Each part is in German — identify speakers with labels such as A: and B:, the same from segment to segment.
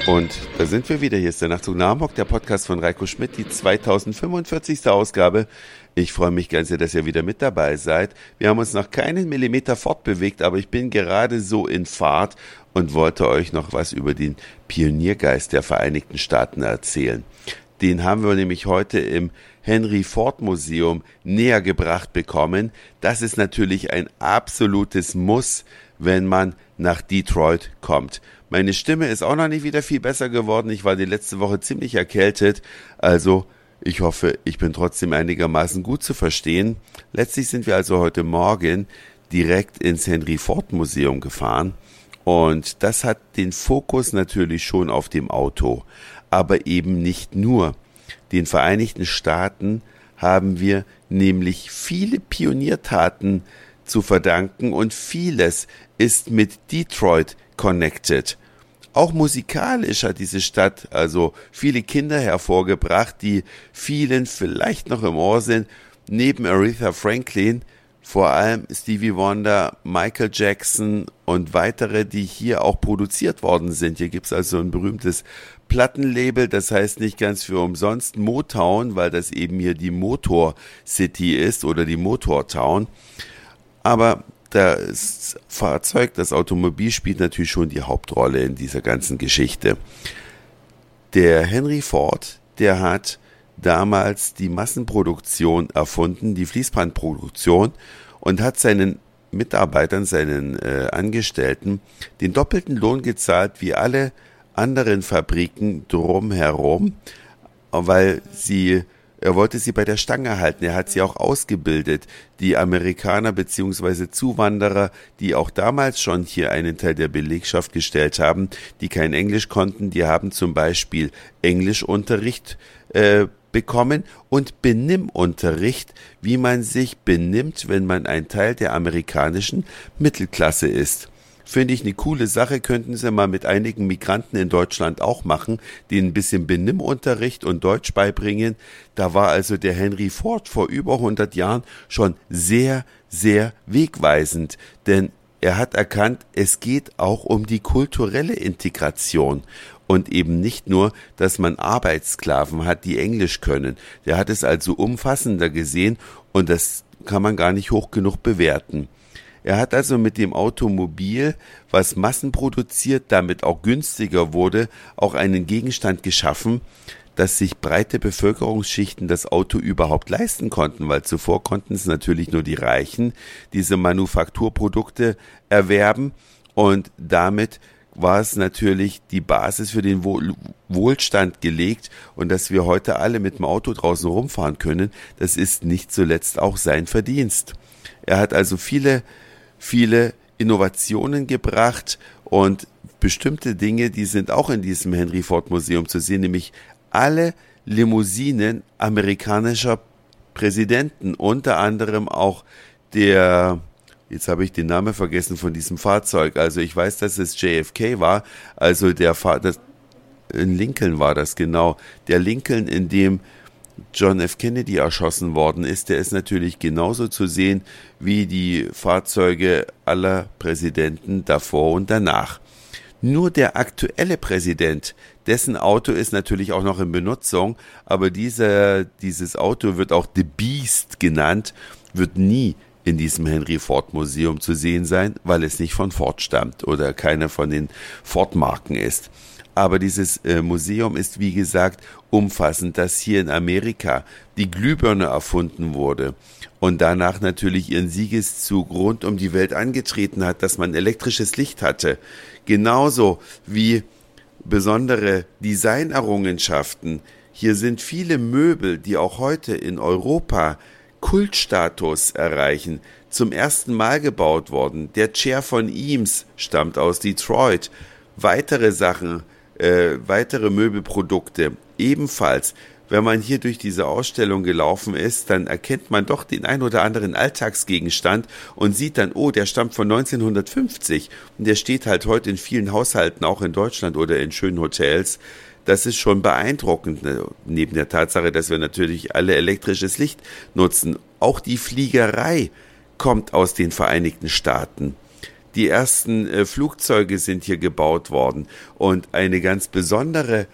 A: Und da sind wir wieder. Hier ist der Nachtzug nach Hamburg, der Podcast von Reiko Schmidt, die 2045. Ausgabe. Ich freue mich ganz sehr, dass ihr wieder mit dabei seid. Wir haben uns noch keinen Millimeter fortbewegt, aber ich bin gerade so in Fahrt und wollte euch noch was über den Pioniergeist der Vereinigten Staaten erzählen. Den haben wir nämlich heute im Henry Ford Museum näher gebracht bekommen. Das ist natürlich ein absolutes Muss, wenn man nach Detroit kommt. Meine Stimme ist auch noch nicht wieder viel besser geworden. Ich war die letzte Woche ziemlich erkältet. Also ich hoffe, ich bin trotzdem einigermaßen gut zu verstehen. Letztlich sind wir also heute Morgen direkt ins Henry Ford Museum gefahren. Und das hat den Fokus natürlich schon auf dem Auto. Aber eben nicht nur. Den Vereinigten Staaten haben wir nämlich viele Pioniertaten zu verdanken und vieles ist mit Detroit connected. Auch musikalisch hat diese Stadt also viele Kinder hervorgebracht, die vielen vielleicht noch im Ohr sind. Neben Aretha Franklin vor allem Stevie Wonder, Michael Jackson und weitere, die hier auch produziert worden sind. Hier gibt es also ein berühmtes Plattenlabel, das heißt nicht ganz für umsonst Motown, weil das eben hier die Motor City ist oder die Motor Town. Aber das Fahrzeug, das Automobil spielt natürlich schon die Hauptrolle in dieser ganzen Geschichte. Der Henry Ford, der hat damals die Massenproduktion erfunden, die Fließbandproduktion, und hat seinen Mitarbeitern, seinen Angestellten den doppelten Lohn gezahlt wie alle anderen Fabriken drumherum, weil er wollte sie bei der Stange halten. Er hat sie auch ausgebildet. Die Amerikaner bzw. Zuwanderer, die auch damals schon hier einen Teil der Belegschaft gestellt haben, die kein Englisch konnten, die haben zum Beispiel Englischunterricht bekommen und Benimmunterricht, wie man sich benimmt, wenn man ein Teil der amerikanischen Mittelklasse ist. Finde ich eine coole Sache, könnten Sie mal mit einigen Migranten in Deutschland auch machen, denen ein bisschen Benimmunterricht und Deutsch beibringen. Da war also der Henry Ford vor über 100 Jahren schon sehr, sehr wegweisend, denn er hat erkannt, es geht auch um die kulturelle Integration und eben nicht nur, dass man Arbeitssklaven hat, die Englisch können. Der hat es also umfassender gesehen und das kann man gar nicht hoch genug bewerten. Er hat also mit dem Automobil, was massenproduziert, damit auch günstiger wurde, auch einen Gegenstand geschaffen, dass sich breite Bevölkerungsschichten das Auto überhaupt leisten konnten, weil zuvor konnten es natürlich nur die Reichen diese Manufakturprodukte erwerben und damit war es natürlich die Basis für den Wohlstand gelegt und dass wir heute alle mit dem Auto draußen rumfahren können, das ist nicht zuletzt auch sein Verdienst. Er hat also viele Innovationen gebracht und bestimmte Dinge, die sind auch in diesem Henry Ford Museum zu sehen, nämlich alle Limousinen amerikanischer Präsidenten, unter anderem auch jetzt habe ich den Namen vergessen von diesem Fahrzeug, also ich weiß, dass es JFK war, also in Lincoln war das genau, der Lincoln, in dem John F. Kennedy erschossen worden ist, der ist natürlich genauso zu sehen wie die Fahrzeuge aller Präsidenten davor und danach. Nur der aktuelle Präsident, dessen Auto ist natürlich auch noch in Benutzung, aber dieses Auto wird auch The Beast genannt, wird nie in diesem Henry Ford Museum zu sehen sein, weil es nicht von Ford stammt oder keine von den Ford-Marken ist. Aber dieses Museum ist, wie gesagt, umfassend, dass hier in Amerika die Glühbirne erfunden wurde und danach natürlich ihren Siegeszug rund um die Welt angetreten hat, dass man elektrisches Licht hatte. Genauso wie besondere Designerrungenschaften. Hier sind viele Möbel, die auch heute in Europa Kultstatus erreichen, zum ersten Mal gebaut worden. Der Chair von Eames stammt aus Detroit. Weitere Sachen, weitere Möbelprodukte ebenfalls. Wenn man hier durch diese Ausstellung gelaufen ist, dann erkennt man doch den ein oder anderen Alltagsgegenstand und sieht dann, oh, der stammt von 1950 und der steht halt heute in vielen Haushalten, auch in Deutschland oder in schönen Hotels. Das ist schon beeindruckend, neben der Tatsache, dass wir natürlich alle elektrisches Licht nutzen. Auch die Fliegerei kommt aus den Vereinigten Staaten. Die ersten Flugzeuge sind hier gebaut worden. Und ein ganz besonderes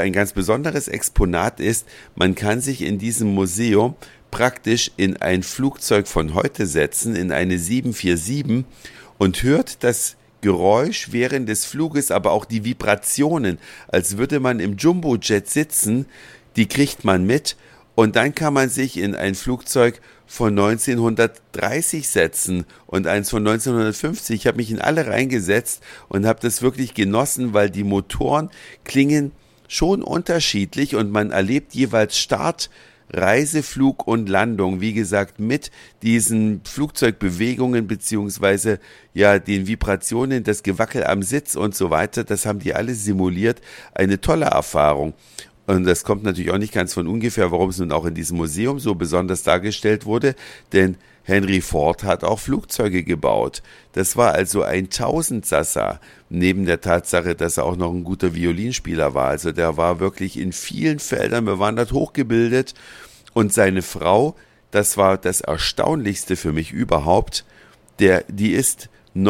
A: Exponat ist, man kann sich in diesem Museum praktisch in ein Flugzeug von heute setzen, in eine 747 und hört das Geräusch während des Fluges, aber auch die Vibrationen, als würde man im Jumbojet sitzen, die kriegt man mit und dann kann man sich in ein Flugzeug von 1930 setzen und eins von 1950. Ich habe mich in alle reingesetzt und habe das wirklich genossen, weil die Motoren klingen schon unterschiedlich und man erlebt jeweils Start, Reiseflug und Landung, wie gesagt, mit diesen Flugzeugbewegungen beziehungsweise ja den Vibrationen, das Gewackel am Sitz und so weiter, das haben die alle simuliert. Eine tolle Erfahrung. Und das kommt natürlich auch nicht ganz von ungefähr, warum es nun auch in diesem Museum so besonders dargestellt wurde, denn Henry Ford hat auch Flugzeuge gebaut. Das war also ein Tausendsasser, neben der Tatsache, dass er auch noch ein guter Violinspieler war. Also der war wirklich in vielen Feldern bewandert, hochgebildet. Und seine Frau, das war das Erstaunlichste für mich überhaupt, die ist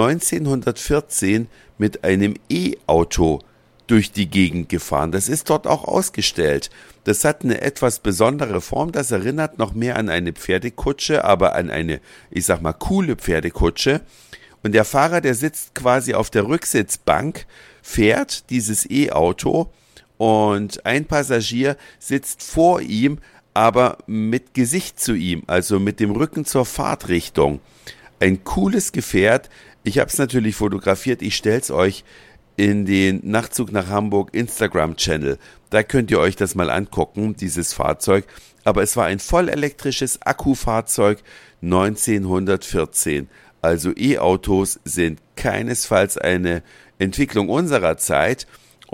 A: 1914 mit einem E-Auto durch die Gegend gefahren. Das ist dort auch ausgestellt. Das hat eine etwas besondere Form. Das erinnert noch mehr an eine Pferdekutsche, aber an eine, ich sag mal, coole Pferdekutsche. Und der Fahrer, der sitzt quasi auf der Rücksitzbank, fährt dieses E-Auto und ein Passagier sitzt vor ihm, aber mit Gesicht zu ihm, also mit dem Rücken zur Fahrtrichtung. Ein cooles Gefährt. Ich habe es natürlich fotografiert. Ich stell's euch in den Nachtzug nach Hamburg Instagram-Channel. Da könnt ihr euch das mal angucken, dieses Fahrzeug. Aber es war ein vollelektrisches Akkufahrzeug 1914. Also E-Autos sind keinesfalls eine Entwicklung unserer Zeit.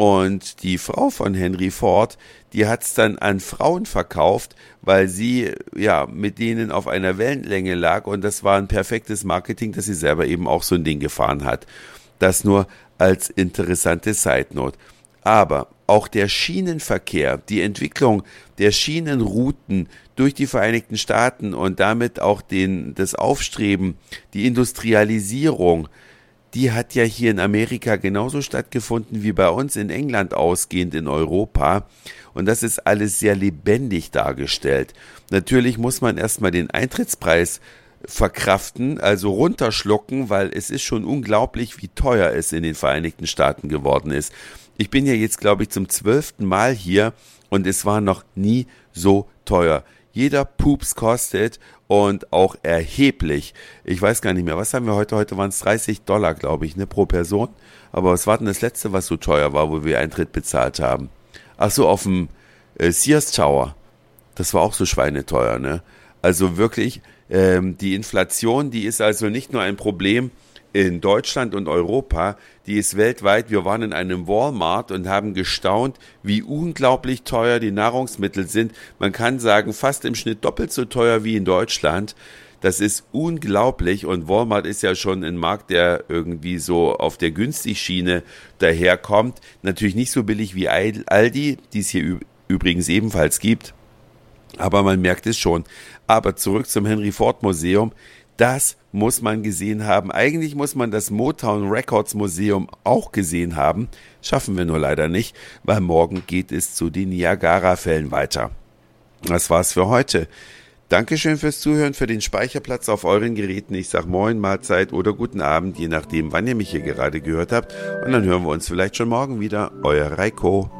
A: Und die Frau von Henry Ford, die hat es dann an Frauen verkauft, weil sie ja mit denen auf einer Wellenlänge lag. Und das war ein perfektes Marketing, dass sie selber eben auch so ein Ding gefahren hat. Das nur als interessante Side-Note. Aber auch der Schienenverkehr, die Entwicklung der Schienenrouten durch die Vereinigten Staaten und damit auch das Aufstreben, die Industrialisierung, die hat ja hier in Amerika genauso stattgefunden wie bei uns in England ausgehend in Europa. Und das ist alles sehr lebendig dargestellt. Natürlich muss man erstmal den Eintrittspreis verkraften, also runterschlucken, weil es ist schon unglaublich, wie teuer es in den Vereinigten Staaten geworden ist. Ich bin ja jetzt, glaube ich, zum 12. Mal hier und es war noch nie so teuer. Jeder Pups kostet und auch erheblich. Ich weiß gar nicht mehr, was haben wir heute? Heute waren es $30, glaube ich, pro Person. Aber was war denn das letzte, was so teuer war, wo wir Eintritt bezahlt haben? Ach so, auf dem Sears Tower. Das war auch so schweineteuer, ne? Also wirklich, die Inflation, die ist also nicht nur ein Problem in Deutschland und Europa, die ist weltweit. Wir waren in einem Walmart und haben gestaunt, wie unglaublich teuer die Nahrungsmittel sind. Man kann sagen, fast im Schnitt doppelt so teuer wie in Deutschland. Das ist unglaublich und Walmart ist ja schon ein Markt, der irgendwie so auf der Günstigschiene daherkommt. Natürlich nicht so billig wie Aldi, die es hier übrigens ebenfalls gibt. Aber man merkt es schon. Aber zurück zum Henry Ford Museum. Das muss man gesehen haben. Eigentlich muss man das Motown Records Museum auch gesehen haben. Schaffen wir nur leider nicht, weil morgen geht es zu den Niagara-Fällen weiter. Das war's für heute. Dankeschön fürs Zuhören, für den Speicherplatz auf euren Geräten. Ich sag Moin, Mahlzeit oder guten Abend, je nachdem, wann ihr mich hier gerade gehört habt. Und dann hören wir uns vielleicht schon morgen wieder. Euer Reiko.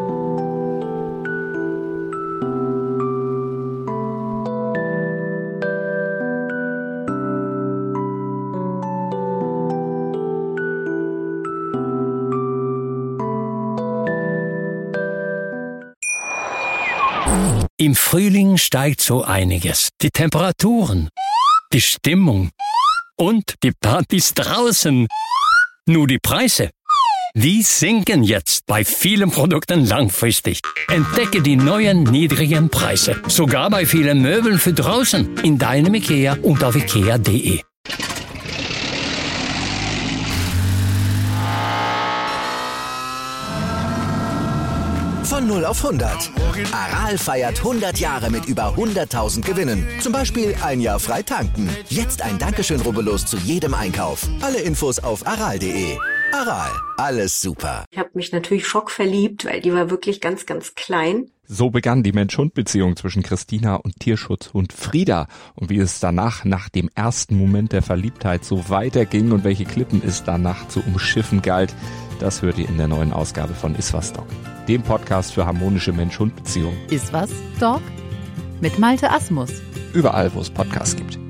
B: Im Frühling steigt so einiges. Die Temperaturen, die Stimmung und die Partys draußen. Nur die Preise, die sinken jetzt bei vielen Produkten langfristig. Entdecke die neuen niedrigen Preise. Sogar bei vielen Möbeln für draußen. In deinem IKEA und auf ikea.de.
C: Von 0 auf 100. Aral feiert 100 Jahre mit über 100.000 Gewinnen. Zum Beispiel ein Jahr frei tanken. Jetzt ein Dankeschön, rubbellos zu jedem Einkauf. Alle Infos auf aral.de. Aral, alles super.
D: Ich habe mich natürlich schockverliebt, weil die war wirklich ganz, ganz klein.
E: So begann die Mensch-Hund-Beziehung zwischen Christina und Tierschutzhund Frieda. Und wie es danach, nach dem ersten Moment der Verliebtheit, so weiterging und welche Klippen es danach zu umschiffen galt, das hört ihr in der neuen Ausgabe von Iswas Dog, dem Podcast für harmonische Mensch-Hund-Beziehungen.
F: Iswas Dog? Mit Malte Asmus.
E: Überall, wo es Podcasts gibt.